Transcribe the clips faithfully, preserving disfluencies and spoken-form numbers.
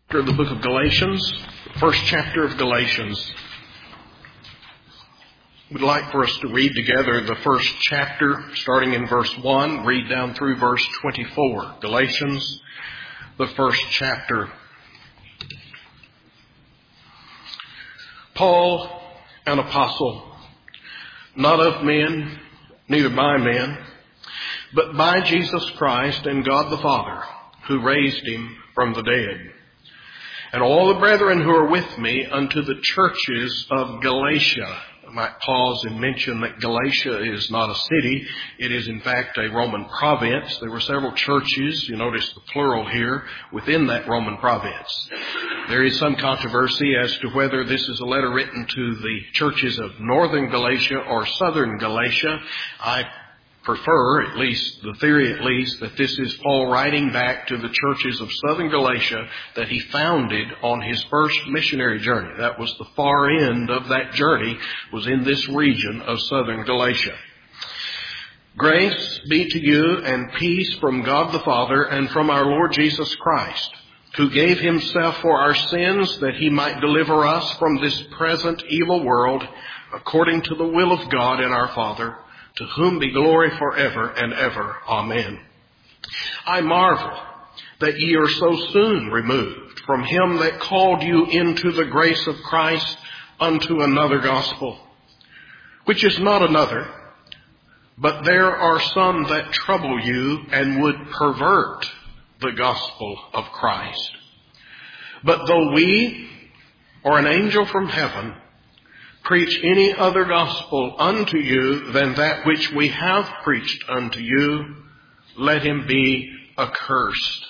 The book of Galatians, the first chapter of Galatians. We'd like for us to read together the first chapter, starting in verse one, read down through verse twenty-four. Galatians, the first chapter. Paul, an apostle, not of men, neither by men, but by Jesus Christ and God the Father, who raised him from the dead. And all the brethren who are with me unto the churches of Galatia. I might pause and mention that Galatia is not a city. It is in fact a Roman province. There were several churches, you notice the plural here, within that Roman province. There is some controversy as to whether this is a letter written to the churches of northern Galatia or southern Galatia. I prefer, at least the theory at least, that this is Paul writing back to the churches of southern Galatia that he founded on his first missionary journey. That was the far end of that journey, was in this region of southern Galatia. Grace be to you and peace from God the Father and from our Lord Jesus Christ, who gave himself for our sins that he might deliver us from this present evil world, according to the will of God and our Father, to whom be glory forever and ever. Amen. I marvel that ye are so soon removed from him that called you into the grace of Christ unto another gospel, which is not another, but there are some that trouble you and would pervert the gospel of Christ. But though we or an angel from heaven preach any other gospel unto you than that which we have preached unto you, let him be accursed.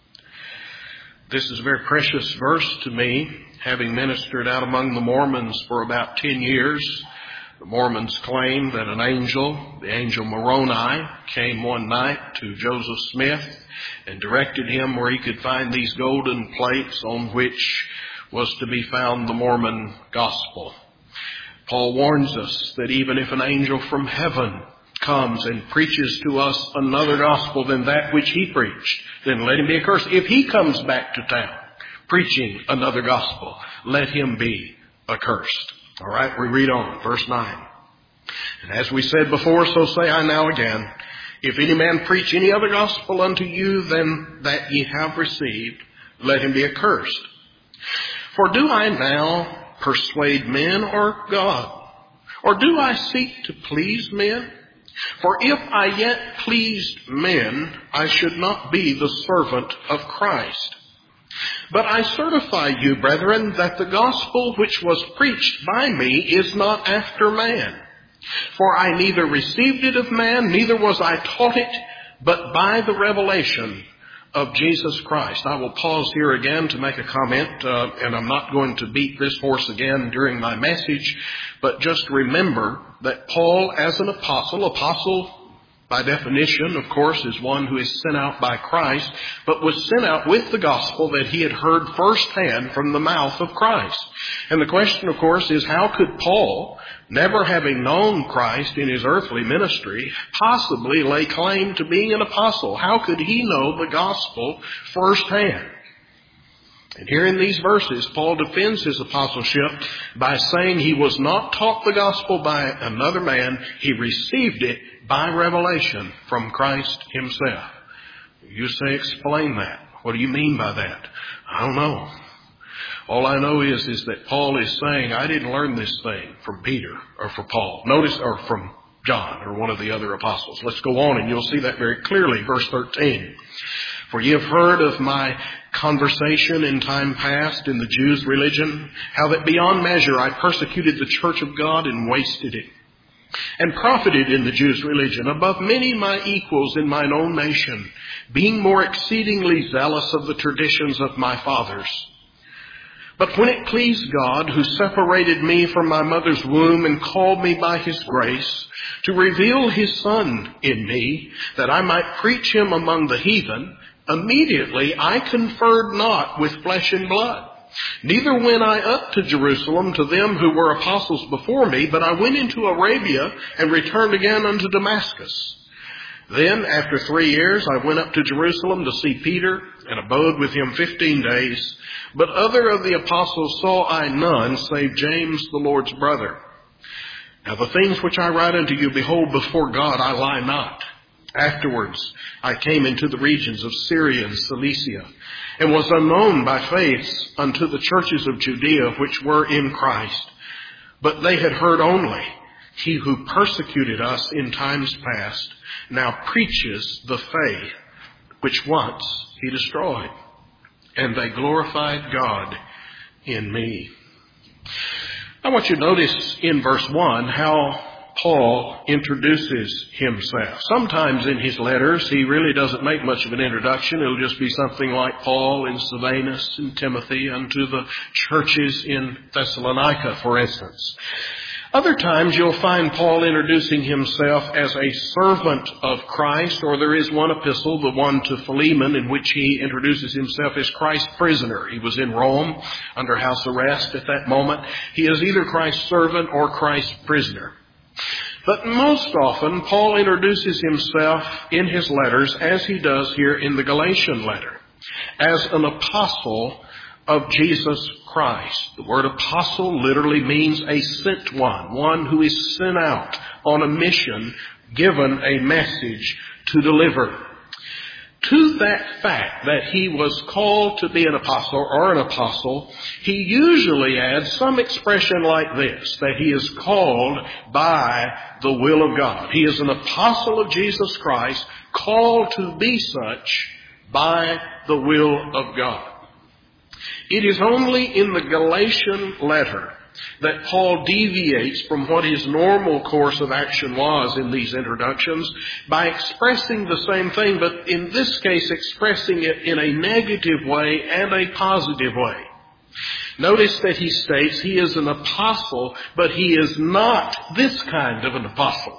This is a very precious verse to me, having ministered out among the Mormons for about ten years. The Mormons claim that an angel, the angel Moroni, came one night to Joseph Smith and directed him where he could find these golden plates on which was to be found the Mormon gospel. Paul warns us that even if an angel from heaven comes and preaches to us another gospel than that which he preached, then let him be accursed. If he comes back to town preaching another gospel, let him be accursed. All right, we read on, verse nine. And as we said before, so say I now again, if any man preach any other gospel unto you than that ye have received, let him be accursed. For do I now persuade men or God? Or do I seek to please men? For if I yet pleased men, I should not be the servant of Christ. But I certify you, brethren, that the gospel which was preached by me is not after man. For I neither received it of man, neither was I taught it, but by the revelation of Jesus Christ. I will pause here again to make a comment, uh, and I'm not going to beat this horse again during my message, but just remember that Paul, as an apostle, apostle by definition, of course, is one who is sent out by Christ, but was sent out with the gospel that he had heard firsthand from the mouth of Christ. And the question, of course, is how could Paul, never having known Christ in his earthly ministry, possibly lay claim to being an apostle? How could he know the gospel firsthand? And here in these verses, Paul defends his apostleship by saying he was not taught the gospel by another man. He received it by revelation from Christ himself. You say, explain that. What do you mean by that? I don't know. All I know is, is that Paul is saying, I didn't learn this thing from Peter or from Paul. Notice, or from John or one of the other apostles. Let's go on and you'll see that very clearly. Verse thirteen. For ye have heard of my conversation in time past in the Jews' religion, how that beyond measure I persecuted the church of God and wasted it, and profited in the Jews' religion above many my equals in mine own nation, being more exceedingly zealous of the traditions of my fathers. But when it pleased God, who separated me from my mother's womb and called me by his grace, to reveal his Son in me, that I might preach him among the heathen, immediately I conferred not with flesh and blood. Neither went I up to Jerusalem to them who were apostles before me, but I went into Arabia and returned again unto Damascus. Then, after three years, I went up to Jerusalem to see Peter and abode with him fifteen days. But other of the apostles saw I none, save James, the Lord's brother. Now the things which I write unto you, behold, before God I lie not. Afterwards I came into the regions of Syria and Cilicia, and was unknown by faith unto the churches of Judea which were in Christ. But they had heard only, he who persecuted us in times past now preaches the faith which once he destroyed. And they glorified God in me. I want you to notice in verse one how Paul introduces himself. Sometimes in his letters he really doesn't make much of an introduction. It'll just be something like Paul in Silvanus and Timothy unto the churches in Thessalonica, for instance. Other times you'll find Paul introducing himself as a servant of Christ, or there is one epistle, the one to Philemon, in which he introduces himself as Christ's prisoner. He was in Rome under house arrest at that moment. He is either Christ's servant or Christ's prisoner. But most often, Paul introduces himself in his letters, as he does here in the Galatian letter, as an apostle of Jesus Christ. The word apostle literally means a sent one, one who is sent out on a mission, given a message to deliver. To that fact that he was called to be an apostle or an apostle, he usually adds some expression like this, that he is called by the will of God. He is an apostle of Jesus Christ, called to be such by the will of God. It is only in the Galatian letter that Paul deviates from what his normal course of action was in these introductions by expressing the same thing, but in this case expressing it in a negative way and a positive way. Notice that he states he is an apostle, but he is not this kind of an apostle.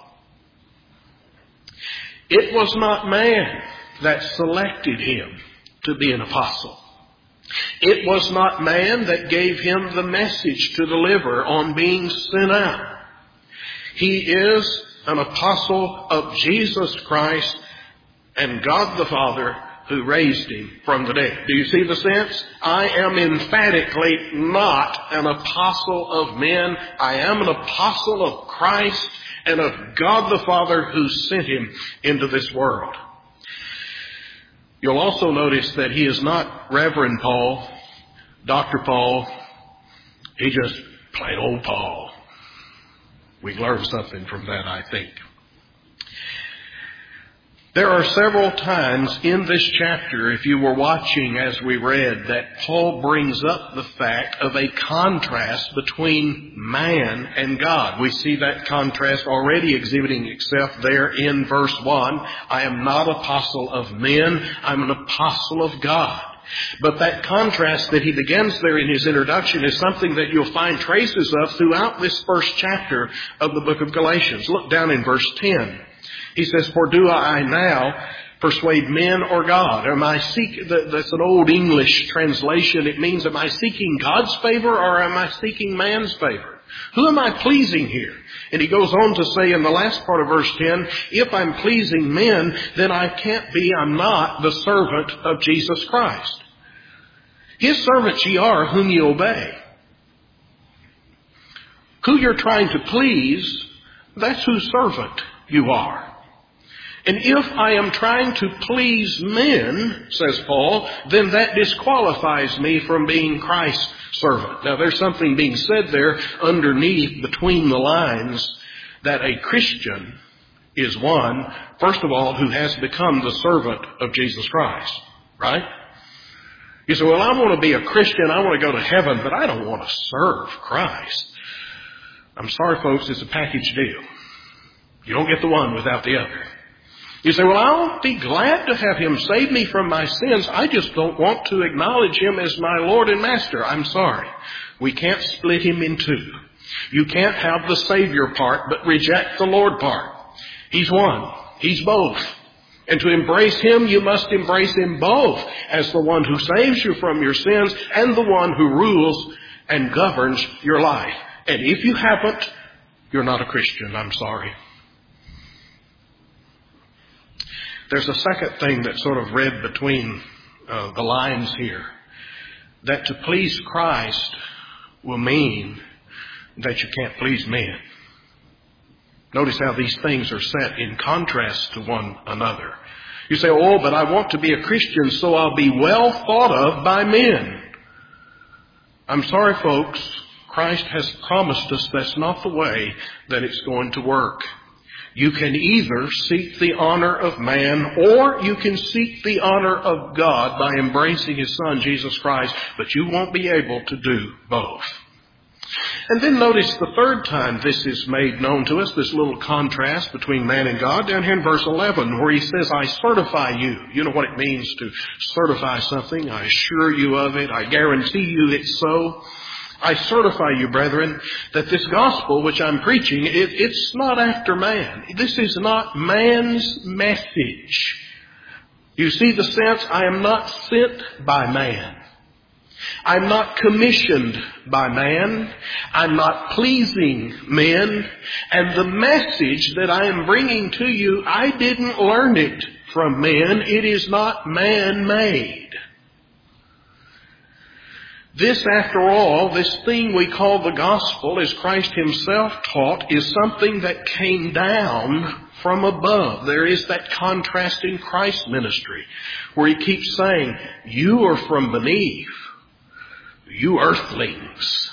It was not man that selected him to be an apostle. It was not man that gave him the message to deliver on being sent out. He is an apostle of Jesus Christ and God the Father who raised him from the dead. Do you see the sense? I am emphatically not an apostle of men. I am an apostle of Christ and of God the Father who sent him into this world. You'll also notice that he is not Reverend Paul, Doctor Paul. He's just plain old Paul. We learn something from that, I think. There are several times in this chapter, if you were watching as we read, that Paul brings up the fact of a contrast between man and God. We see that contrast already exhibiting itself there in verse one. I am not apostle of men, I'm an apostle of God. But that contrast that he begins there in his introduction is something that you'll find traces of throughout this first chapter of the book of Galatians. Look down in verse ten. He says, for do I now persuade men or God? Am I seek, that's an old English translation. It means, am I seeking God's favor or am I seeking man's favor? Who am I pleasing here? And he goes on to say in the last part of verse ten, if I'm pleasing men, then I can't be, I'm not the servant of Jesus Christ. His servants ye are whom ye obey. Who you're trying to please, that's whose servant you are. And if I am trying to please men, says Paul, then that disqualifies me from being Christ's servant. Now there's something being said there underneath, between the lines, that a Christian is one, first of all, who has become the servant of Jesus Christ. Right? You say, well, I want to be a Christian, I want to go to heaven, but I don't want to serve Christ. I'm sorry, folks, it's a package deal. You don't get the one without the other. You say, well, I'll be glad to have him save me from my sins. I just don't want to acknowledge him as my Lord and Master. I'm sorry. We can't split him in two. You can't have the Savior part but reject the Lord part. He's one. He's both. And to embrace him, you must embrace him both as the one who saves you from your sins and the one who rules and governs your life. And if you haven't, you're not a Christian. I'm sorry. There's a second thing that's sort of read between uh, the lines here. That to please Christ will mean that you can't please men. Notice how these things are set in contrast to one another. You say, oh, but I want to be a Christian so I'll be well thought of by men. I'm sorry, folks. Christ has promised us that's not the way that it's going to work. You can either seek the honor of man or you can seek the honor of God by embracing His Son, Jesus Christ, but you won't be able to do both. And then notice the third time this is made known to us, this little contrast between man and God, down here in verse eleven, where He says, I certify you. You know what it means to certify something. I assure you of it. I guarantee you it's so. I certify you, brethren, that this gospel which I'm preaching, it, it's not after man. This is not man's message. You see the sense? I am not sent by man. I'm not commissioned by man. I'm not pleasing men. And the message that I am bringing to you, I didn't learn it from men. It is not man-made. This, after all, this thing we call the gospel, as Christ Himself taught, is something that came down from above. There is that contrast in Christ's ministry where He keeps saying, you are from beneath. You earthlings.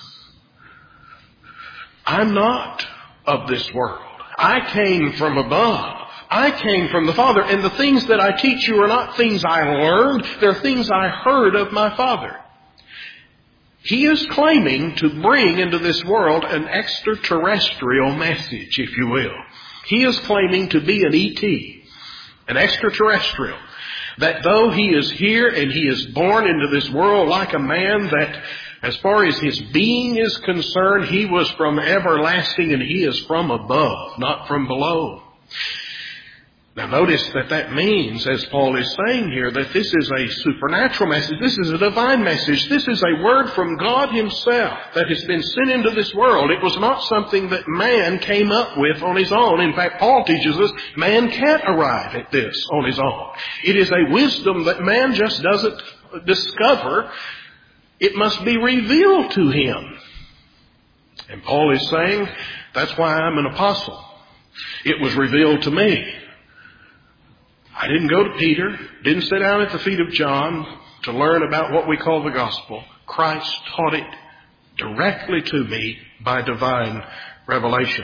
I'm not of this world. I came from above. I came from the Father. And the things that I teach you are not things I learned. They're things I heard of my Father. He is claiming to bring into this world an extraterrestrial message, if you will. He is claiming to be an E T, an extraterrestrial. That though He is here and He is born into this world like a man, that as far as His being is concerned, He was from everlasting and He is from above, not from below. Now notice that that means, as Paul is saying here, that this is a supernatural message. This is a divine message. This is a word from God Himself that has been sent into this world. It was not something that man came up with on his own. In fact, Paul teaches us man can't arrive at this on his own. It is a wisdom that man just doesn't discover. It must be revealed to him. And Paul is saying, that's why I'm an apostle. It was revealed to me. I didn't go to Peter, didn't sit down at the feet of John to learn about what we call the gospel. Christ taught it directly to me by divine revelation.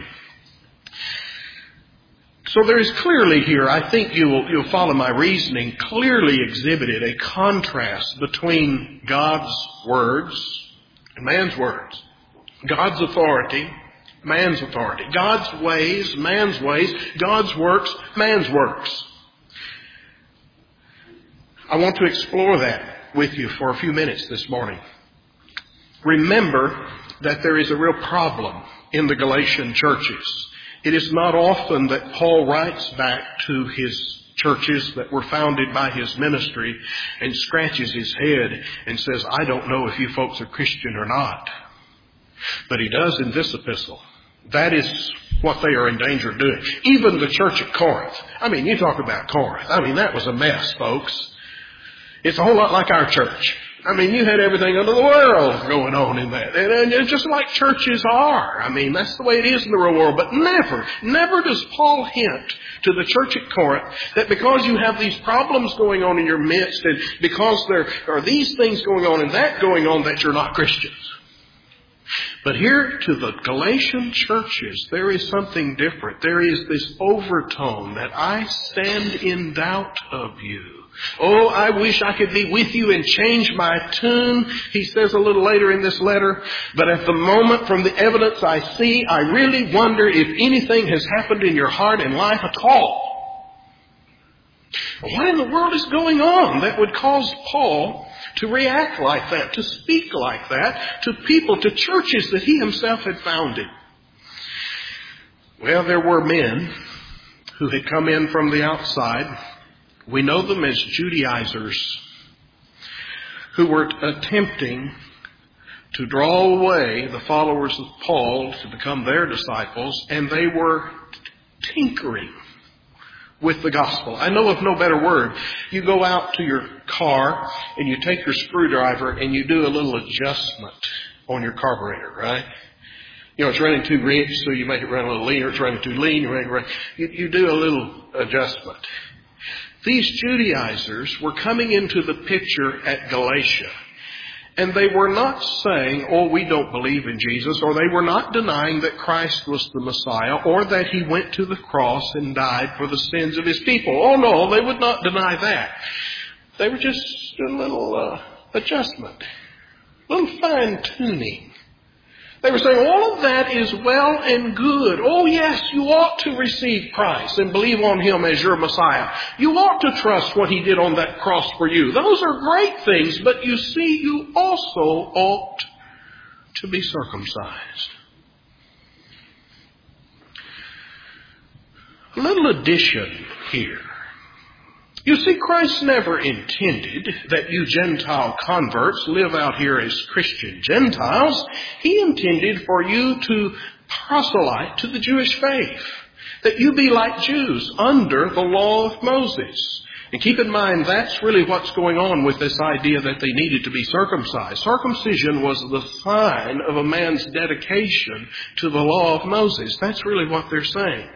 So there is clearly here, I think you will, you'll follow my reasoning, clearly exhibited a contrast between God's words and man's words. God's authority, man's authority. God's ways, man's ways. God's works, man's works. I want to explore that with you for a few minutes this morning. Remember that there is a real problem in the Galatian churches. It is not often that Paul writes back to his churches that were founded by his ministry and scratches his head and says, I don't know if you folks are Christian or not. But he does in this epistle. That is what they are in danger of doing. Even the church at Corinth. I mean, you talk about Corinth. I mean, that was a mess, folks. It's a whole lot like our church. I mean, you had everything under the world going on in that. And, and just like churches are. I mean, that's the way it is in the real world. But never, never does Paul hint to the church at Corinth that because you have these problems going on in your midst and because there are these things going on and that going on that you're not Christians. But here to the Galatian churches, there is something different. There is this overtone that I stand in doubt of you. Oh, I wish I could be with you and change my tune, he says a little later in this letter. But at the moment, from the evidence I see, I really wonder if anything has happened in your heart and life at all. What in the world is going on that would cause Paul to react like that, to speak like that to people, to churches that he himself had founded? Well, there were men who had come in from the outside. We know them as Judaizers who were attempting to draw away the followers of Paul to become their disciples, and they were tinkering with the gospel. I know of no better word. You go out to your car and you take your screwdriver and you do a little adjustment on your carburetor, right? You know, it's running too rich, so you make it run a little leaner. It's running too lean, you make it run. You, you do a little adjustment. These Judaizers were coming into the picture at Galatia. And they were not saying, oh, we don't believe in Jesus, or they were not denying that Christ was the Messiah, or that he went to the cross and died for the sins of his people. Oh, no, they would not deny that. They were just a little uh, adjustment, a little fine-tuning. They were saying, all of that is well and good. Oh, yes, you ought to receive Christ and believe on him as your Messiah. You ought to trust what he did on that cross for you. Those are great things, but you see, you also ought to be circumcised. A little addition here. You see, Christ never intended that you Gentile converts live out here as Christian Gentiles. He intended for you to proselyte to the Jewish faith, that you be like Jews under the law of Moses. And keep in mind, that's really what's going on with this idea that they needed to be circumcised. Circumcision was the sign of a man's dedication to the law of Moses. That's really what they're saying.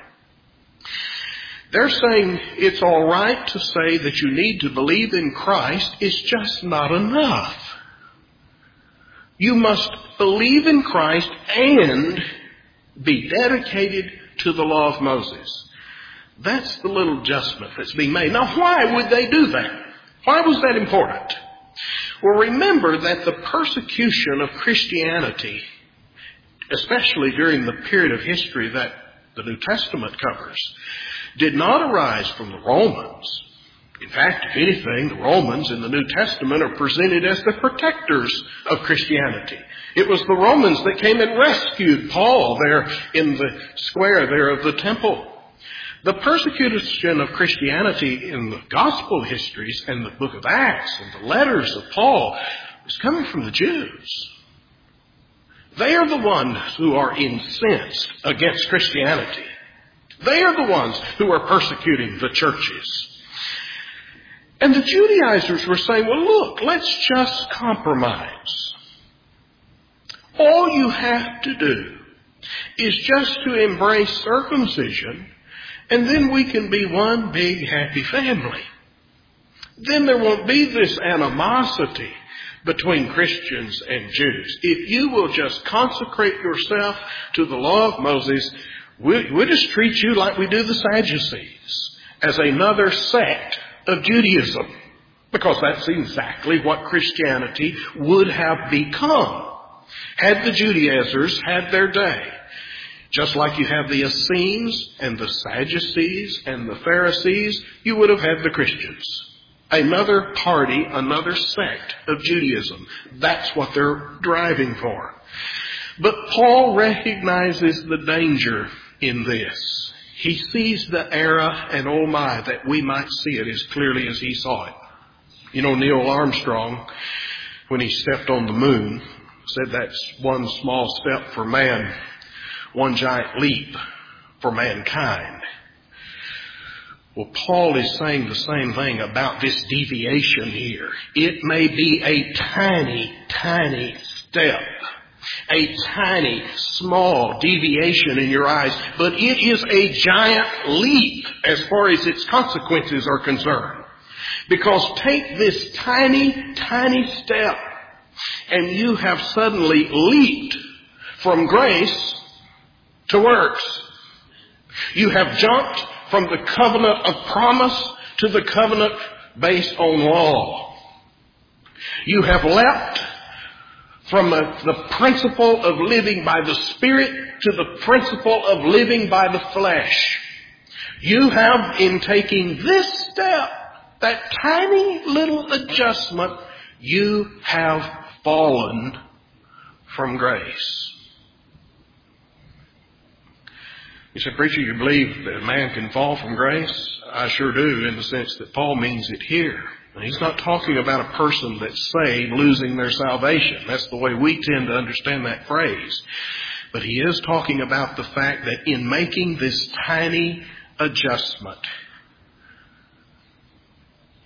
They're saying it's all right to say that you need to believe in Christ. It's just not enough. You must believe in Christ and be dedicated to the law of Moses. That's the little adjustment that's being made. Now, why would they do that? Why was that important? Well, remember that the persecution of Christianity, especially during the period of history that the New Testament covers, did not arise from the Romans. In fact, if anything, the Romans in the New Testament are presented as the protectors of Christianity. It was the Romans that came and rescued Paul there in the square there of the temple. The persecution of Christianity in the gospel histories and the book of Acts and the letters of Paul is coming from the Jews. They are the ones who are incensed against Christianity. They are the ones who are persecuting the churches. And the Judaizers were saying, well, look, let's just compromise. All you have to do is just to embrace circumcision, and then we can be one big happy family. Then there won't be this animosity between Christians and Jews. If you will just consecrate yourself to the law of Moses, We'll, we'll just treat you like we do the Sadducees, as another sect of Judaism, because that's exactly what Christianity would have become had the Judaizers had their day. Just like you have the Essenes and the Sadducees and the Pharisees, you would have had the Christians. Another party, another sect of Judaism. That's what they're driving for. But Paul recognizes the danger in this. He sees the era, and oh my, that we might see it as clearly as he saw it. You know, Neil Armstrong, when he stepped on the moon, said that's one small step for man, one giant leap for mankind. Well, Paul is saying the same thing about this deviation here. It may be a tiny, tiny step. A tiny, small deviation in your eyes, but it is a giant leap as far as its consequences are concerned. Because take this tiny, tiny step, and you have suddenly leaped from grace to works. You have jumped from the covenant of promise to the covenant based on law. You have leapt from the, the principle of living by the Spirit to the principle of living by the flesh. You have, in taking this step, that tiny little adjustment, you have fallen from grace. You say, preacher, you believe that a man can fall from grace? I sure do, in the sense that Paul means it here. And he's not talking about a person that's saved losing their salvation. That's the way we tend to understand that phrase. But he is talking about the fact that in making this tiny adjustment,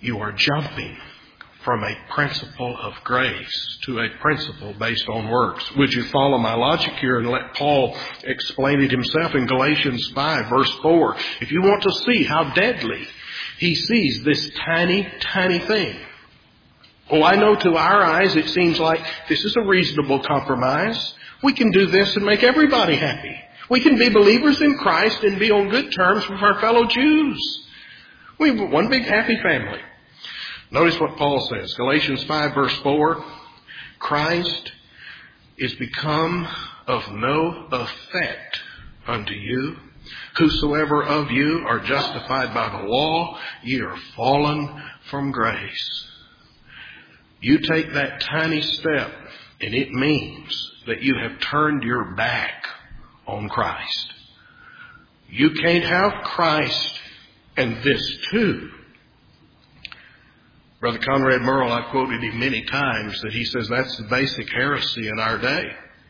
you are jumping from a principle of grace to a principle based on works. Would you follow my logic here and let Paul explain it himself in Galatians five, verse four? If you want to see how deadly he sees this tiny, tiny thing. Oh, I know to our eyes it seems like this is a reasonable compromise. We can do this and make everybody happy. We can be believers in Christ and be on good terms with our fellow Jews. We have one big happy family. Notice what Paul says. Galatians five verse four. Christ is become of no effect unto you. Whosoever of you are justified by the law, ye are fallen from grace. You take that tiny step and it means that you have turned your back on Christ. You can't have Christ and this too. Brother Conrad Merle, I've quoted him many times that he says that's the basic heresy in our day,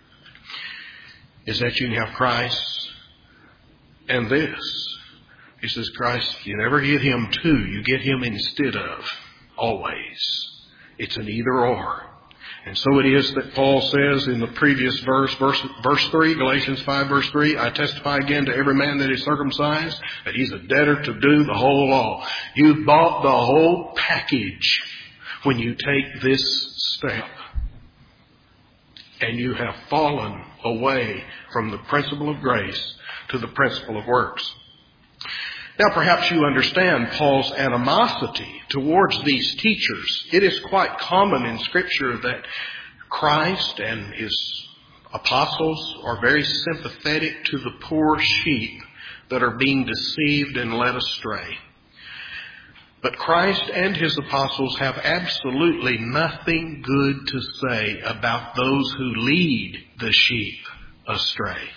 is that you can have Christ and this. He says Christ, you never get him too, you get him instead of, always. It's an either or. And so it is that Paul says in the previous verse, verse, verse three, Galatians five, verse three, I testify again to every man that is circumcised that he's a debtor to do the whole law. You bought the whole package when you take this step. And you have fallen away from the principle of grace to the principle of works. Now perhaps you understand Paul's animosity towards these teachers. It is quite common in Scripture that Christ and His apostles are very sympathetic to the poor sheep that are being deceived and led astray. But Christ and His apostles have absolutely nothing good to say about those who lead the sheep astray.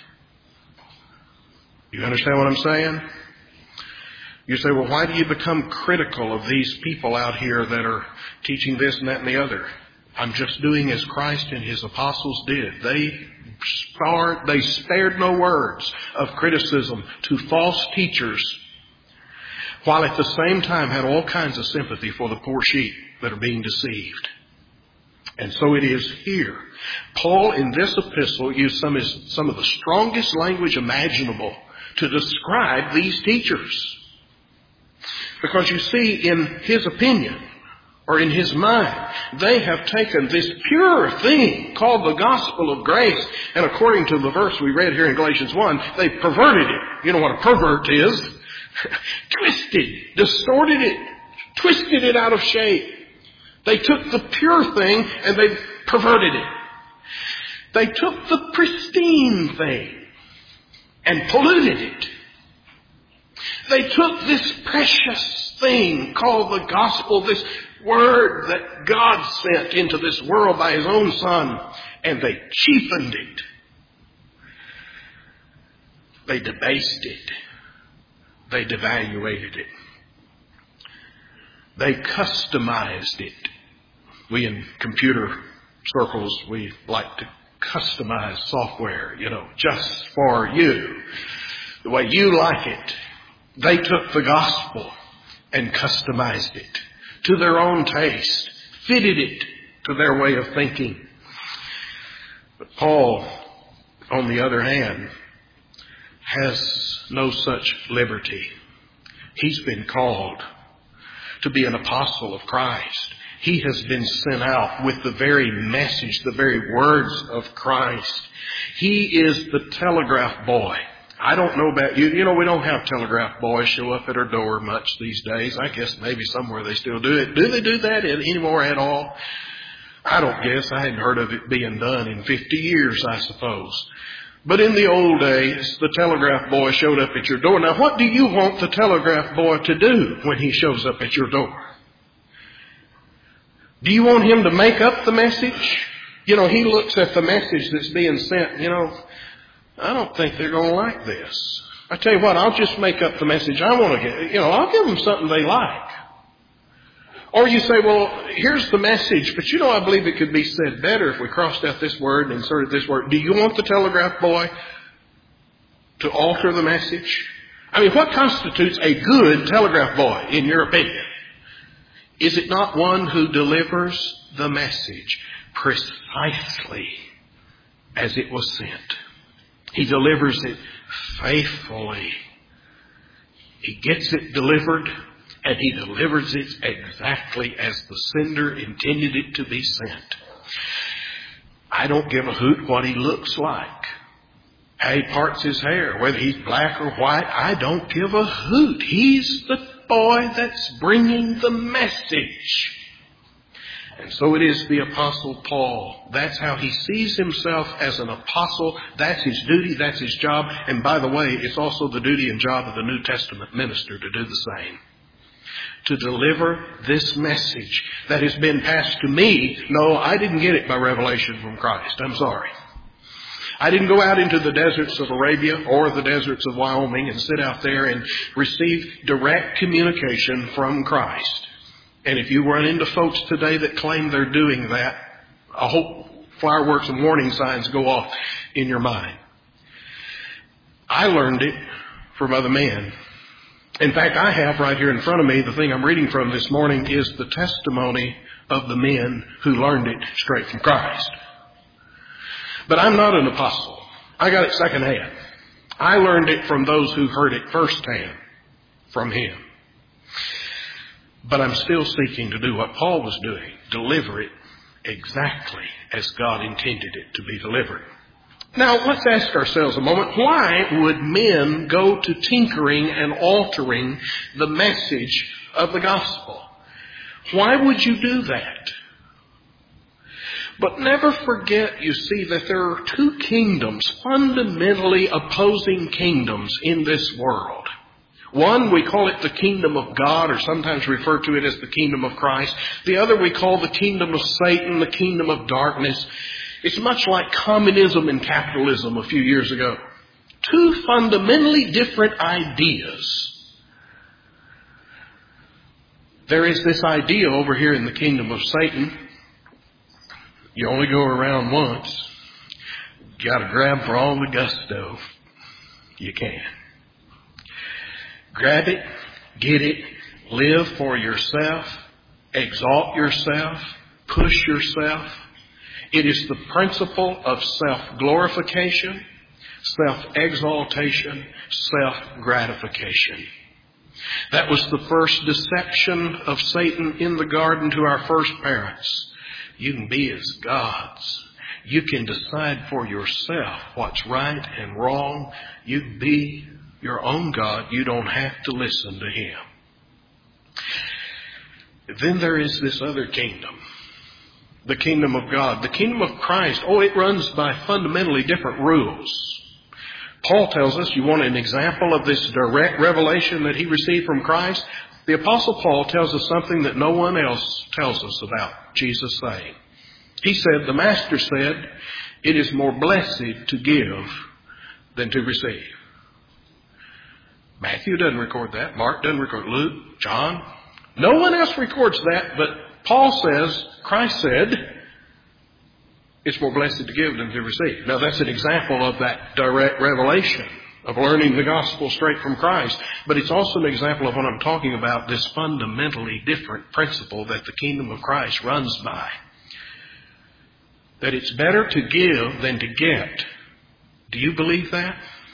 You understand what I'm saying? You say, well, why do you become critical of these people out here that are teaching this and that and the other? I'm just doing as Christ and His apostles did. They spared, they spared no words of criticism to false teachers, while at the same time had all kinds of sympathy for the poor sheep that are being deceived. And so it is here. Paul in this epistle used some, some of the strongest language imaginable to describe these teachers. Because you see, in his opinion, or in his mind, they have taken this pure thing called the gospel of grace, and according to the verse we read here in Galatians one, they perverted it. You know what a pervert is? Twisted, distorted it, twisted it out of shape. They took the pure thing and they perverted it. They took the pristine thing and polluted it. They took this precious thing called the gospel, this word that God sent into this world by His own Son, and they cheapened it. They debased it. They devaluated it. They customized it. We in computer circles, we like to customize software, you know, just for you, the way you like it. They took the gospel and customized it to their own taste, fitted it to their way of thinking. But Paul, on the other hand, has no such liberty. He's been called to be an apostle of Christ. He has been sent out with the very message, the very words of Christ. He is the telegraph boy. I don't know about you. You know, we don't have telegraph boys show up at our door much these days. I guess maybe somewhere they still do it. Do they do that anymore at all? I don't guess. I hadn't heard of it being done in fifty years, I suppose. But in the old days, the telegraph boy showed up at your door. Now, what do you want the telegraph boy to do when he shows up at your door? Do you want him to make up the message? You know, he looks at the message that's being sent, you know, I don't think they're going to like this. I tell you what, I'll just make up the message I want to get. You know, I'll give them something they like. Or you say, well, here's the message, but you know, I believe it could be said better if we crossed out this word and inserted this word. Do you want the telegraph boy to alter the message? I mean, what constitutes a good telegraph boy, in your opinion? Is it not one who delivers the message precisely as it was sent? He delivers it faithfully. He gets it delivered, and he delivers it exactly as the sender intended it to be sent. I don't give a hoot what he looks like, how he parts his hair, whether he's black or white. I don't give a hoot. He's the boy that's bringing the message. And so it is the Apostle Paul. That's how he sees himself as an apostle. That's his duty. That's his job. And by the way, it's also the duty and job of the New Testament minister to do the same. To deliver this message that has been passed to me. No, I didn't get it by revelation from Christ. I'm sorry. I didn't go out into the deserts of Arabia or the deserts of Wyoming and sit out there and receive direct communication from Christ. And if you run into folks today that claim they're doing that, I hope fireworks and warning signs go off in your mind. I learned it from other men. In fact, I have right here in front of me, the thing I'm reading from this morning is the testimony of the men who learned it straight from Christ. But I'm not an apostle. I got it secondhand. I learned it from those who heard it firsthand from him. But I'm still seeking to do what Paul was doing, deliver it exactly as God intended it to be delivered. Now, let's ask ourselves a moment, why would men go to tinkering and altering the message of the gospel? Why would you do that? But never forget, you see, that there are two kingdoms, fundamentally opposing kingdoms in this world. One, we call it the kingdom of God, or sometimes refer to it as the kingdom of Christ. The other we call the kingdom of Satan, the kingdom of darkness. It's much like communism and capitalism a few years ago. Two fundamentally different ideas. There is this idea over here in the kingdom of Satan. You only go around once. You got to grab for all the gusto you can. Grab it, get it, live for yourself, exalt yourself, push yourself. It is the principle of self-glorification, self-exaltation, self-gratification. That was the first deception of Satan in the garden to our first parents. You can be as gods. You can decide for yourself what's right and wrong. You can be your own God. You don't have to listen to him. Then there is this other kingdom. The kingdom of God. The kingdom of Christ. Oh, it runs by fundamentally different rules. Paul tells us, you want an example of this direct revelation that he received from Christ? The Apostle Paul tells us something that no one else tells us about Jesus saying. He said, the Master said, it is more blessed to give than to receive. Matthew doesn't record that. Mark doesn't record it. Luke, John. No one else records that, but Paul says, Christ said, it's more blessed to give than to receive. Now that's an example of that direct revelation of learning the gospel straight from Christ. But it's also an example of what I'm talking about, this fundamentally different principle that the kingdom of Christ runs by. That it's better to give than to get. Do you believe that?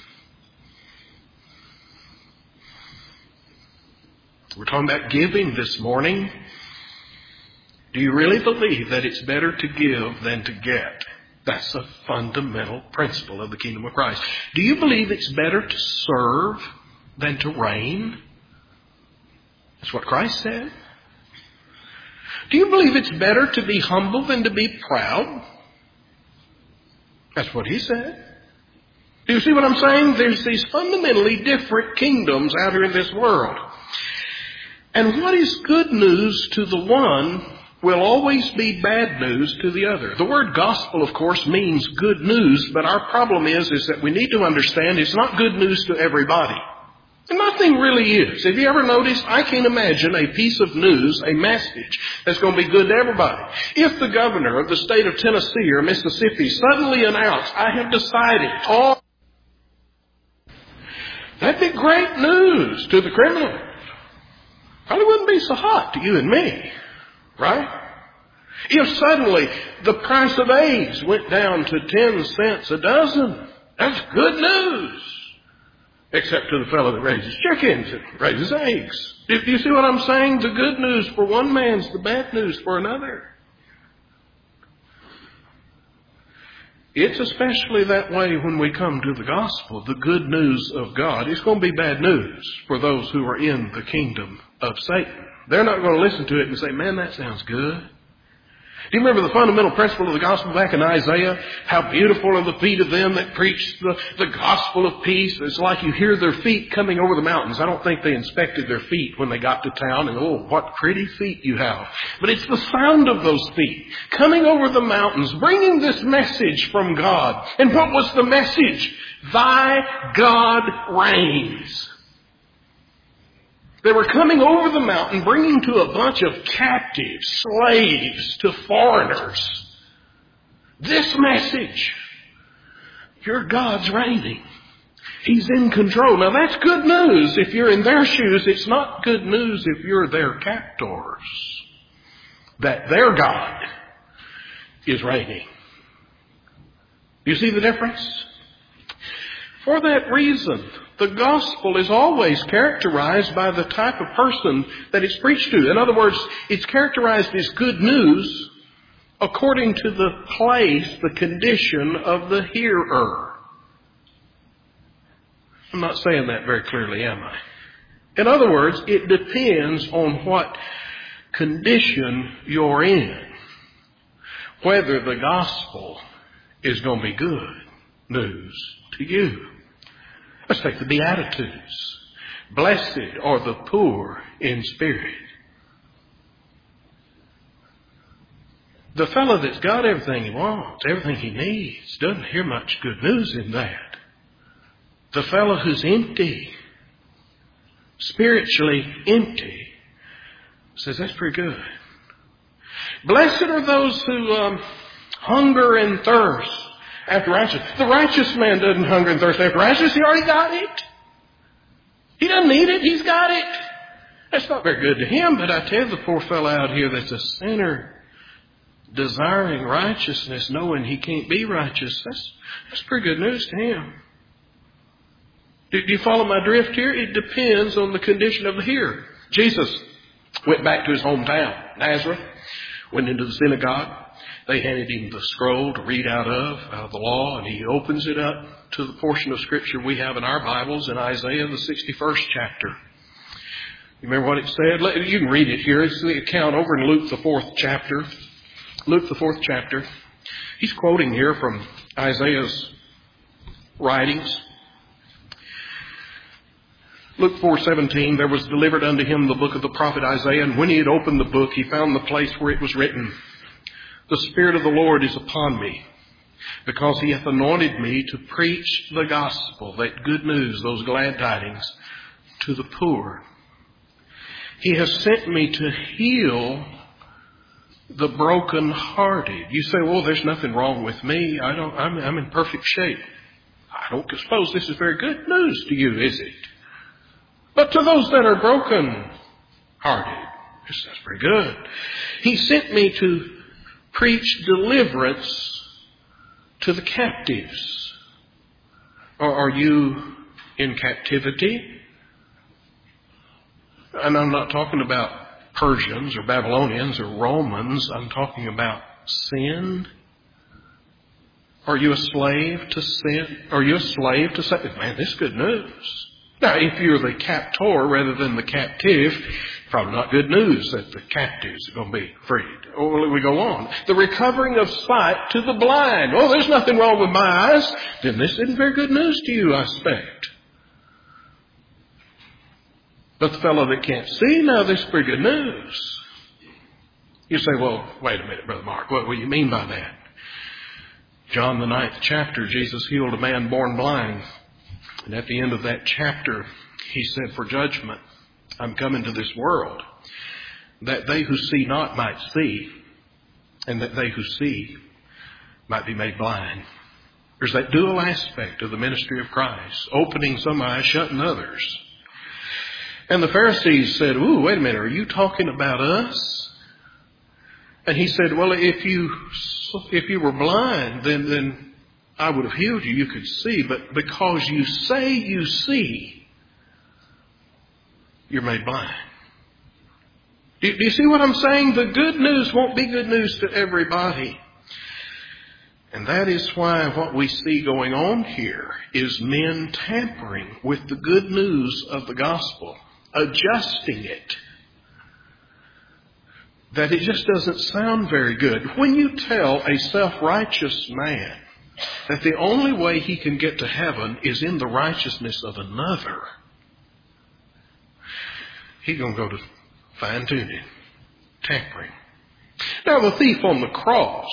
We're talking about giving this morning. Do you really believe that it's better to give than to get? That's a fundamental principle of the kingdom of Christ. Do you believe it's better to serve than to reign? That's what Christ said. Do you believe it's better to be humble than to be proud? That's what he said. Do you see what I'm saying? There's these fundamentally different kingdoms out here in this world. And what is good news to the one will always be bad news to the other. The word gospel, of course, means good news, but our problem is, is that we need to understand it's not good news to everybody. And nothing really is. Have you ever noticed? I can't imagine a piece of news, a message, that's going to be good to everybody. If the governor of the state of Tennessee or Mississippi suddenly announced, I have decided, oh, that'd be great news to the criminal. Probably wouldn't be so hot to you and me, right? If suddenly the price of eggs went down to ten cents a dozen, that's good news. Except to the fellow that raises chickens and raises eggs. Do you see what I'm saying? The good news for one man's the bad news for another. It's especially that way when we come to the gospel, the good news of God. It's going to be bad news for those who are in the kingdom of Satan. They're not going to listen to it and say, man, that sounds good. Do you remember the fundamental principle of the gospel back in Isaiah? How beautiful are the feet of them that preach the, the gospel of peace. It's like you hear their feet coming over the mountains. I don't think they inspected their feet when they got to town and, oh, what pretty feet you have. But it's the sound of those feet coming over the mountains, bringing this message from God. And what was the message? Thy God reigns. They were coming over the mountain, bringing to a bunch of captives, slaves, to foreigners, this message. Your God's reigning. He's in control. Now that's good news. If you're in their shoes, it's not good news if you're their captors. That their God is reigning. You see the difference? For that reason, the gospel is always characterized by the type of person that it's preached to. In other words, it's characterized as good news according to the place, the condition of the hearer. I'm not saying that very clearly, am I? In other words, it depends on what condition you're in, whether the gospel is going to be good news to you. Let's take the Beatitudes. Blessed are the poor in spirit. The fellow that's got everything he wants, everything he needs, doesn't hear much good news in that. The fellow who's empty, spiritually empty, says that's pretty good. Blessed are those who um, hunger and thirst after righteousness. The righteous man doesn't hunger and thirst after righteousness. He already got it. He doesn't need it. He's got it. That's not very good to him, but I tell you, the poor fellow out here that's a sinner, desiring righteousness, knowing he can't be righteous, that's, that's pretty good news to him. Do, do you follow my drift here? It depends on the condition of the hearer. Jesus went back to his hometown, Nazareth, went into the synagogue. They handed him the scroll to read out of, out of the law, and he opens it up to the portion of Scripture we have in our Bibles in Isaiah, the sixty-first chapter. You remember what it said? You can read it here. It's the account over in Luke, the fourth chapter. Luke, the fourth chapter. He's quoting here from Isaiah's writings. Luke four seventeen, there was delivered unto him the book of the prophet Isaiah, and when he had opened the book, he found the place where it was written, the Spirit of the Lord is upon me, because he hath anointed me to preach the gospel, that good news, those glad tidings, to the poor. He has sent me to heal the brokenhearted. You say, well, there's nothing wrong with me. I don't, I'm, I'm in perfect shape. I don't suppose this is very good news to you, is it? But to those that are brokenhearted, that's very good. He sent me to preach deliverance to the captives. Or are you in captivity? And I'm not talking about Persians or Babylonians or Romans. I'm talking about sin. Are you a slave to sin? Are you a slave to sin? Man, this is good news. Now, if you're the captor rather than the captive, probably not good news that the captives are going to be freed. Or we go on. The recovering of sight to the blind. Oh, there's nothing wrong with my eyes. Then this isn't very good news to you, I expect. But the fellow that can't see, now this is pretty good news. You say, well, wait a minute, Brother Mark. What do you mean by that? John, the ninth chapter, Jesus healed a man born blind. And at the end of that chapter, he said, for judgment, I'm coming to this world, that they who see not might see, and that they who see might be made blind. There's that dual aspect of the ministry of Christ, opening some eyes, shutting others. And the Pharisees said, ooh, wait a minute, are you talking about us? And he said, well, if you if you were blind, then, then I would have healed you. You could see. But because you say you see, you're made blind. Do, do you see what I'm saying? The good news won't be good news to everybody. And that is why what we see going on here is men tampering with the good news of the gospel, adjusting it, that it just doesn't sound very good. When you tell a self-righteous man that the only way he can get to heaven is in the righteousness of another, he's going to go to fine-tuning, tampering. Now, the thief on the cross,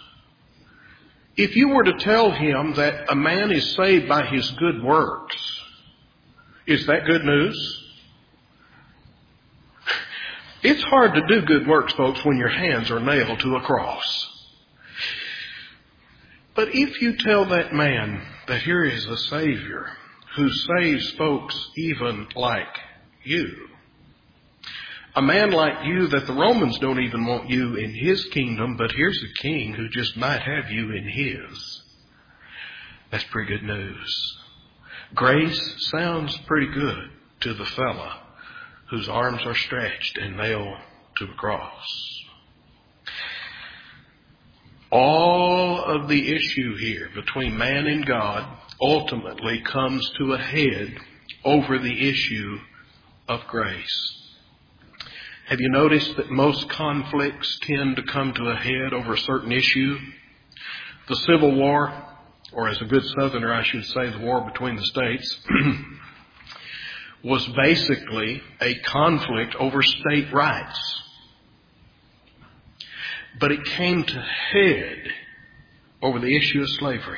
if you were to tell him that a man is saved by his good works, is that good news? It's hard to do good works, folks, when your hands are nailed to a cross. But if you tell that man that here is a Savior who saves folks even like you, a man like you that the Romans don't even want you in his kingdom, but here's a king who just might have you in his, that's pretty good news. Grace sounds pretty good to the fella whose arms are stretched and nailed to the cross. All of the issue here between man and God ultimately comes to a head over the issue of grace. Have you noticed that most conflicts tend to come to a head over a certain issue? The Civil War, or as a good Southerner I should say, the war between the states, was basically a conflict over state rights. But it came to head over the issue of slavery.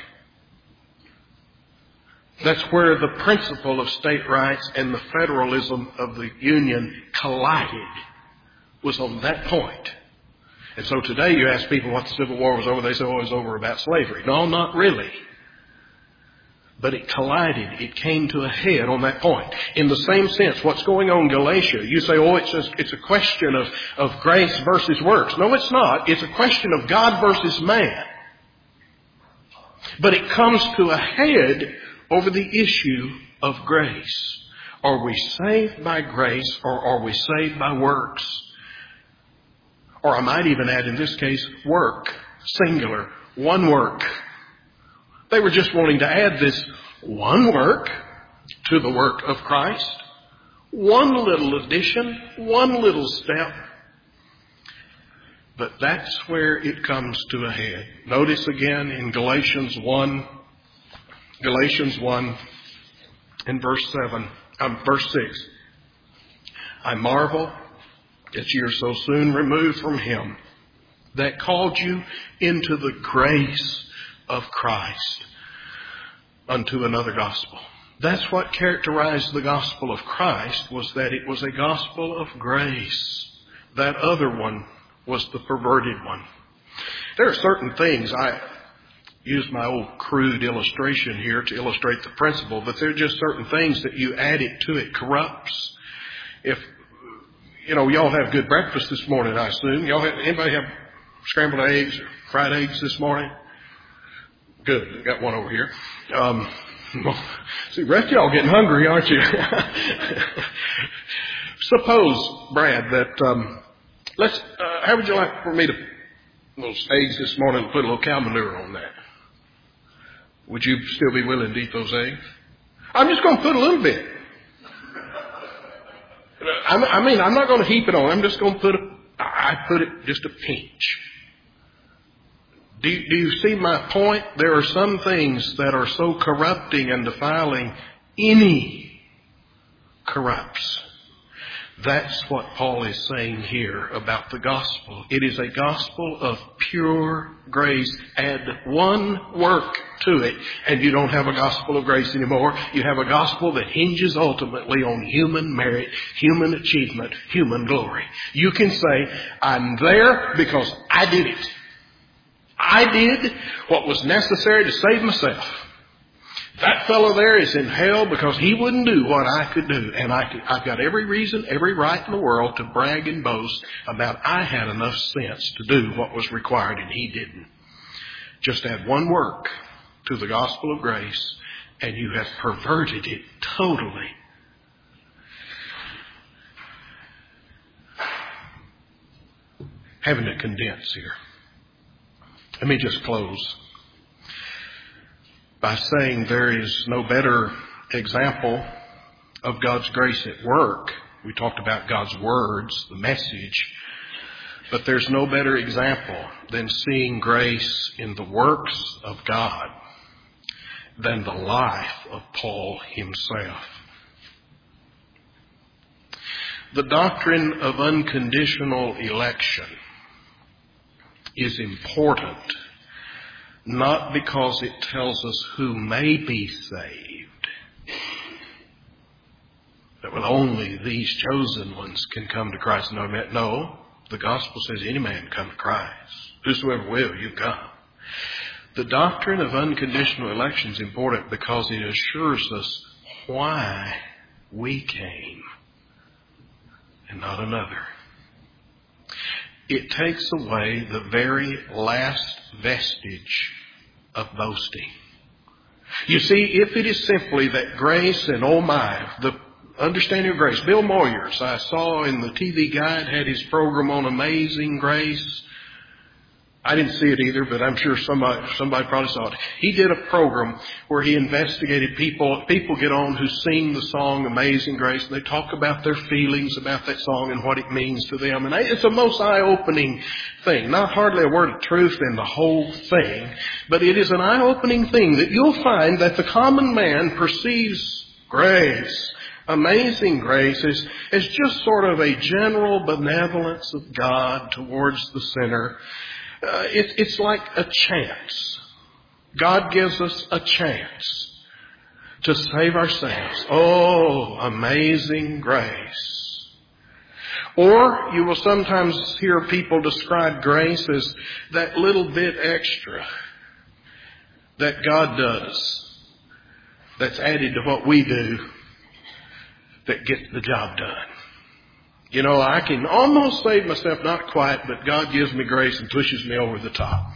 That's where the principle of state rights and the federalism of the Union collided, was on that point. And so today you ask people what the Civil War was over, they say, oh, it was over about slavery. No, not really. But it collided. It came to a head on that point. In the same sense, what's going on in Galatia, you say, oh, it's a, it's a question of, of grace versus works. No, it's not. It's a question of God versus man. But it comes to a head over the issue of grace. Are we saved by grace or are we saved by works? Or I might even add in this case, work, singular, one work. They were just wanting to add this one work to the work of Christ. One little addition, one little step. But that's where it comes to a head. Notice again in Galatians one, Galatians one in verse seven, um, verse six. I marvel that you are so soon removed from him that called you into the grace of Christ unto another gospel. That's what characterized the gospel of Christ, was that it was a gospel of grace. That other one was the perverted one. There are certain things, I use my old crude illustration here to illustrate the principle, but there are just certain things that you add it to, it corrupts. If, you know, y'all have good breakfast this morning, I assume. Y'all have, anybody have scrambled eggs or fried eggs this morning? Good. Got one over here. Um, well, see, the rest of y'all getting hungry, aren't you? Suppose, Brad, that, um, let's, uh, how would you like for me to, those eggs this morning, and put a little cow manure on that? Would you still be willing to eat those eggs? I'm just going to put a little bit. I mean, I'm not going to heap it on. I'm just going to put a, I put it just a pinch. Do you, do you see my point? There are some things that are so corrupting and defiling, any corrupts. That's what Paul is saying here about the gospel. It is a gospel of pure grace. Add one work to it, and you don't have a gospel of grace anymore. You have a gospel that hinges ultimately on human merit, human achievement, human glory. You can say, I'm there because I did it. I did what was necessary to save myself. That fellow there is in hell because he wouldn't do what I could do. And I could, I've got every reason, every right in the world to brag and boast about I had enough sense to do what was required and he didn't. Just add one work to the gospel of grace and you have perverted it totally. Having to condense here. Let me just close by saying there is no better example of God's grace at work. We talked about God's words, the message, but there's no better example than seeing grace in the works of God than the life of Paul himself. The doctrine of unconditional election is important, not because it tells us who may be saved, that well, only these chosen ones can come to Christ. No, no, the gospel says any man can come to Christ. Whosoever will, you come. The doctrine of unconditional election is important because it assures us why we came and not another. It takes away the very last vestige of boasting. You see, if it is simply that grace and oh my, the understanding of grace. Bill Moyers, I saw in the T V Guide, had his program on Amazing Grace. I didn't see it either, but I'm sure somebody somebody probably saw it. He did a program where he investigated people. People get on who sing the song Amazing Grace, and they talk about their feelings about that song and what it means to them. And it's a most eye-opening thing. Not hardly a word of truth in the whole thing, but it is an eye-opening thing that you'll find that the common man perceives grace, amazing grace, as, as just sort of a general benevolence of God towards the sinner. Uh, it, it's like a chance. God gives us a chance to save ourselves. Oh, amazing grace. Or you will sometimes hear people describe grace as that little bit extra that God does, that's added to what we do, that gets the job done. You know, I can almost save myself, not quite, but God gives me grace and pushes me over the top.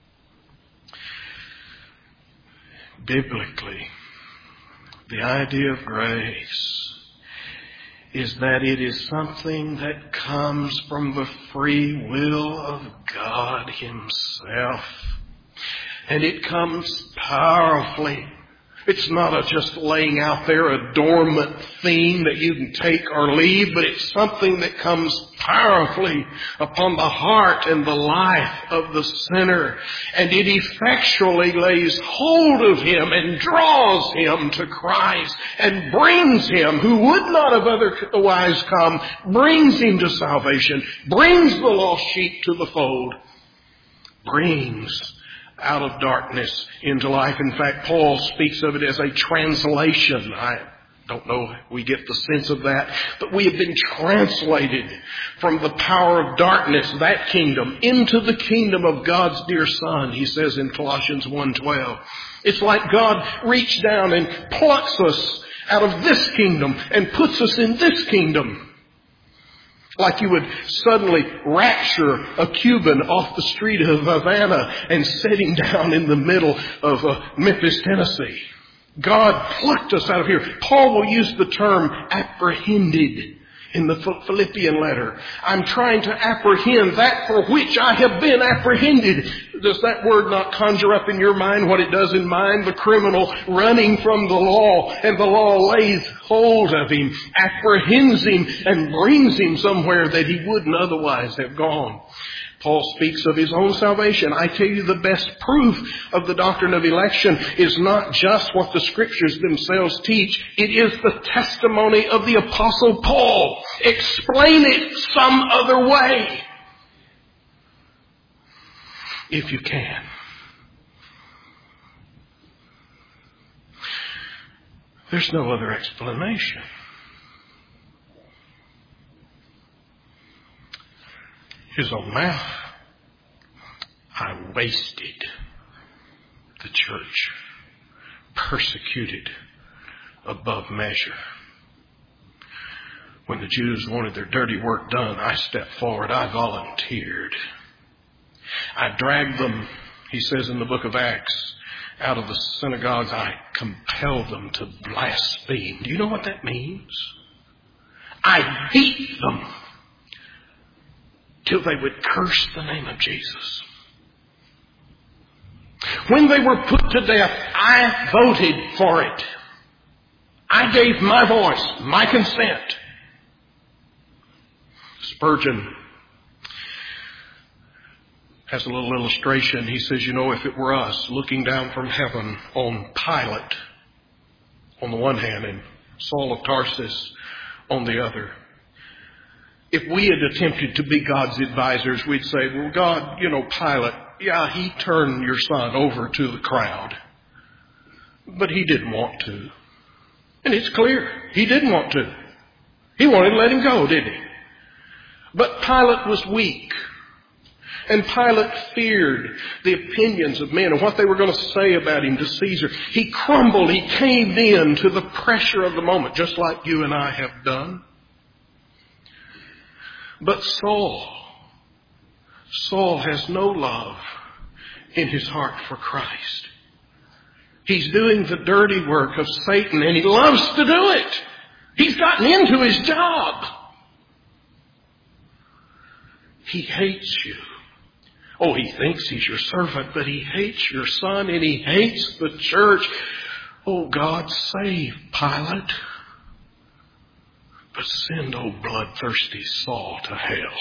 Biblically, the idea of grace is that it is something that comes from the free will of God Himself. And it comes powerfully. It's not a just laying out there a dormant theme that you can take or leave, but it's something that comes powerfully upon the heart and the life of the sinner. And it effectually lays hold of him and draws him to Christ and brings him, who would not have otherwise come, brings him to salvation, brings the lost sheep to the fold, brings out of darkness into life. In fact, Paul speaks of it as a translation. I don't know if we get the sense of that, but we have been translated from the power of darkness, that kingdom, into the kingdom of God's dear Son, he says in Colossians one twelve. It's like God reached down and plucks us out of this kingdom and puts us in this kingdom. Like you would suddenly rapture a Cuban off the street of Havana and set him down in the middle of uh, Memphis, Tennessee. God plucked us out of here. Paul will use the term apprehended in the Philippian letter. I'm trying to apprehend that for which I have been apprehended. Does that word not conjure up in your mind what it does in mine? The criminal running from the law, and the law lays hold of him, apprehends him, and brings him somewhere that he wouldn't otherwise have gone. Paul speaks of his own salvation. I tell you, the best proof of the doctrine of election is not just what the Scriptures themselves teach. It is the testimony of the Apostle Paul. Explain it some other way, if you can. There's no other explanation. His own mouth. I wasted the church persecuted above measure. When the Jews wanted their dirty work done, I stepped forward. I volunteered. I dragged them, he says in the book of Acts, out of the synagogues. I compelled them to blaspheme. Do you know what that means? I beat them till they would curse the name of Jesus. When they were put to death, I voted for it. I gave my voice, my consent. Spurgeon has a little illustration. He says, you know, if it were us looking down from heaven on Pilate on the one hand and Saul of Tarsus on the other, if we had attempted to be God's advisors, we'd say, well, God, you know, Pilate, yeah, he turned your son over to the crowd, but he didn't want to. And it's clear, he didn't want to. He wanted to let him go, didn't he? But Pilate was weak. And Pilate feared the opinions of men and what they were going to say about him to Caesar. He crumbled. He caved in to the pressure of the moment, just like you and I have done. But Saul, Saul has no love in his heart for Christ. He's doing the dirty work of Satan, and he loves to do it. He's gotten into his job. He hates you. Oh, he thinks he's your servant, but he hates your son and he hates the church. Oh, God, save Pilate. But send old bloodthirsty Saul to hell.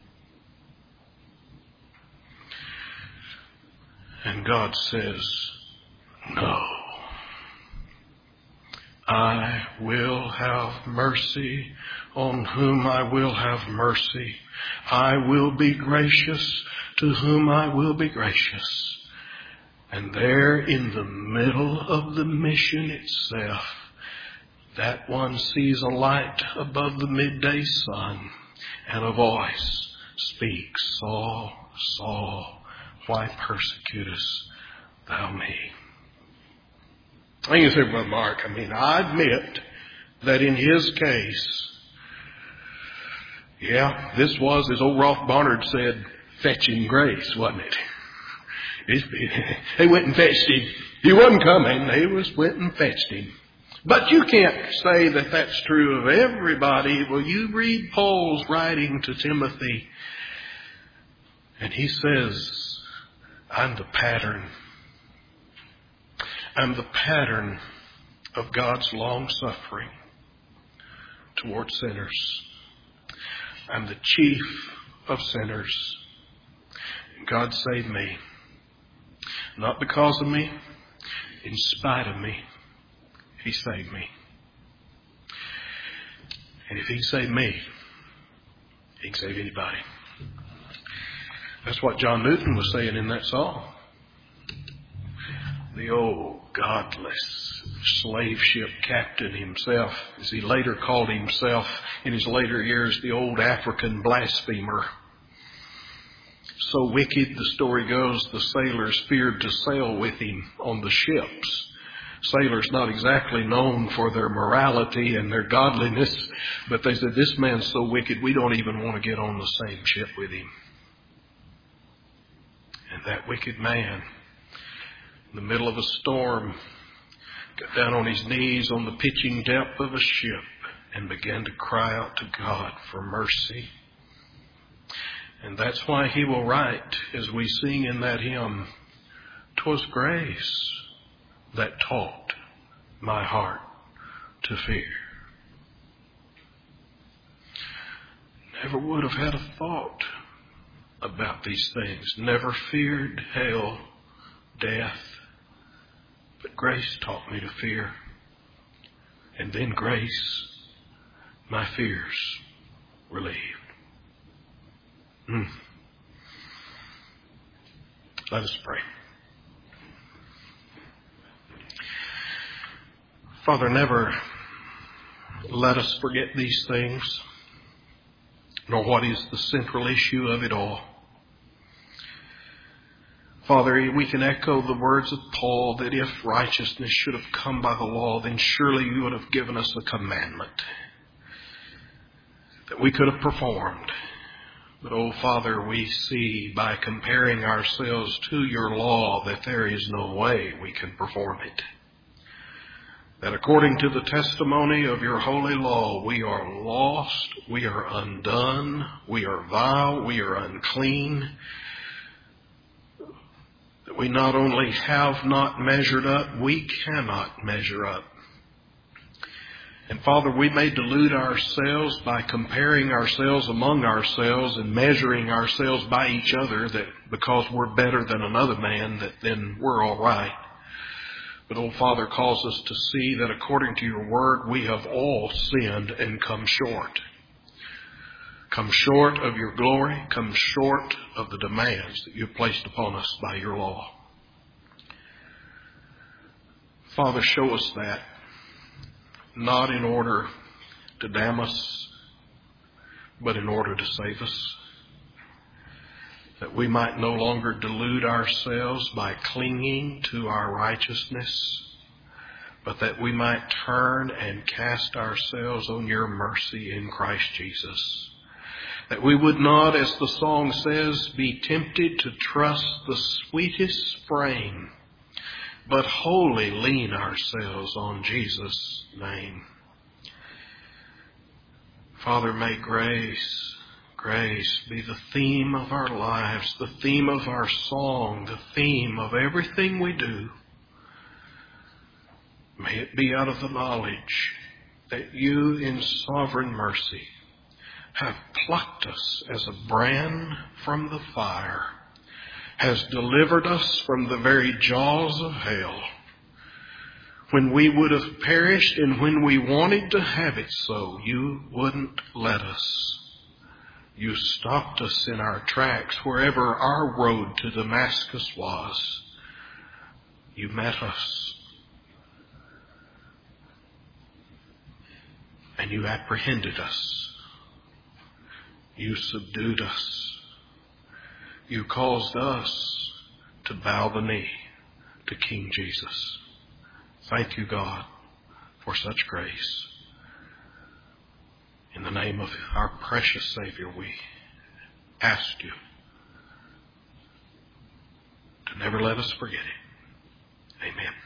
And God says, no. I will have mercy on whom I will have mercy. I will be gracious to whom I will be gracious. And there in the middle of the mission itself, that one sees a light above the midday sun, and a voice speaks, Saul, Saul, why persecutest thou me? And you say, well, Mark, I mean, I admit that in his case, yeah, this was, as old Rolf Barnard said, fetching grace, wasn't it? They went and fetched him. He wasn't coming. They was went and fetched him. But you can't say that that's true of everybody. Well, you read Paul's writing to Timothy, and he says, I'm the pattern. I'm the pattern of God's long suffering toward sinners. I'm the chief of sinners. God saved me. Not because of me, in spite of me, he saved me. And if he saved me, he can save anybody. That's what John Newton was saying in that song. The old godless slave ship captain himself, as he later called himself in his later years, the old African blasphemer. So wicked, the story goes, the sailors feared to sail with him on the ships. Sailors not exactly known for their morality and their godliness, but they said, this man's so wicked we don't even want to get on the same ship with him. And that wicked man, in the middle of a storm, got down on his knees on the pitching depth of a ship and began to cry out to God for mercy. And that's why he will write, as we sing in that hymn, 'Twas grace that taught my heart to fear. Never would have had a thought about these things. Never feared hell, death. But grace taught me to fear. And then grace, my fears relieved. Mm. Let us pray. Father, never let us forget these things, nor what is the central issue of it all. Father, we can echo the words of Paul that if righteousness should have come by the law, then surely you would have given us a commandment that we could have performed. But, oh Father, we see by comparing ourselves to your law that there is no way we can perform it. That according to the testimony of your holy law, we are lost, we are undone, we are vile, we are unclean. That we not only have not measured up, we cannot measure up. And Father, we may delude ourselves by comparing ourselves among ourselves and measuring ourselves by each other, that because we're better than another man, that then we're all right. But, oh Father, cause us to see that according to your word, we have all sinned and come short. Come short of your glory, come short of the demands that you've placed upon us by your law. Father, show us that. Not in order to damn us, but in order to save us. That we might no longer delude ourselves by clinging to our righteousness, but that we might turn and cast ourselves on your mercy in Christ Jesus. That we would not, as the song says, be tempted to trust the sweetest frame, but wholly lean ourselves on Jesus' name. Father, may grace, grace be the theme of our lives, the theme of our song, the theme of everything we do. May it be out of the knowledge that you in sovereign mercy have plucked us as a brand from the fire, has delivered us from the very jaws of hell. When we would have perished and when we wanted to have it so, you wouldn't let us. You stopped us in our tracks wherever our road to Damascus was. You met us. And you apprehended us. You subdued us. You caused us to bow the knee to King Jesus. Thank you, God, for such grace. In the name of our precious Savior, we ask you to never let us forget it. Amen.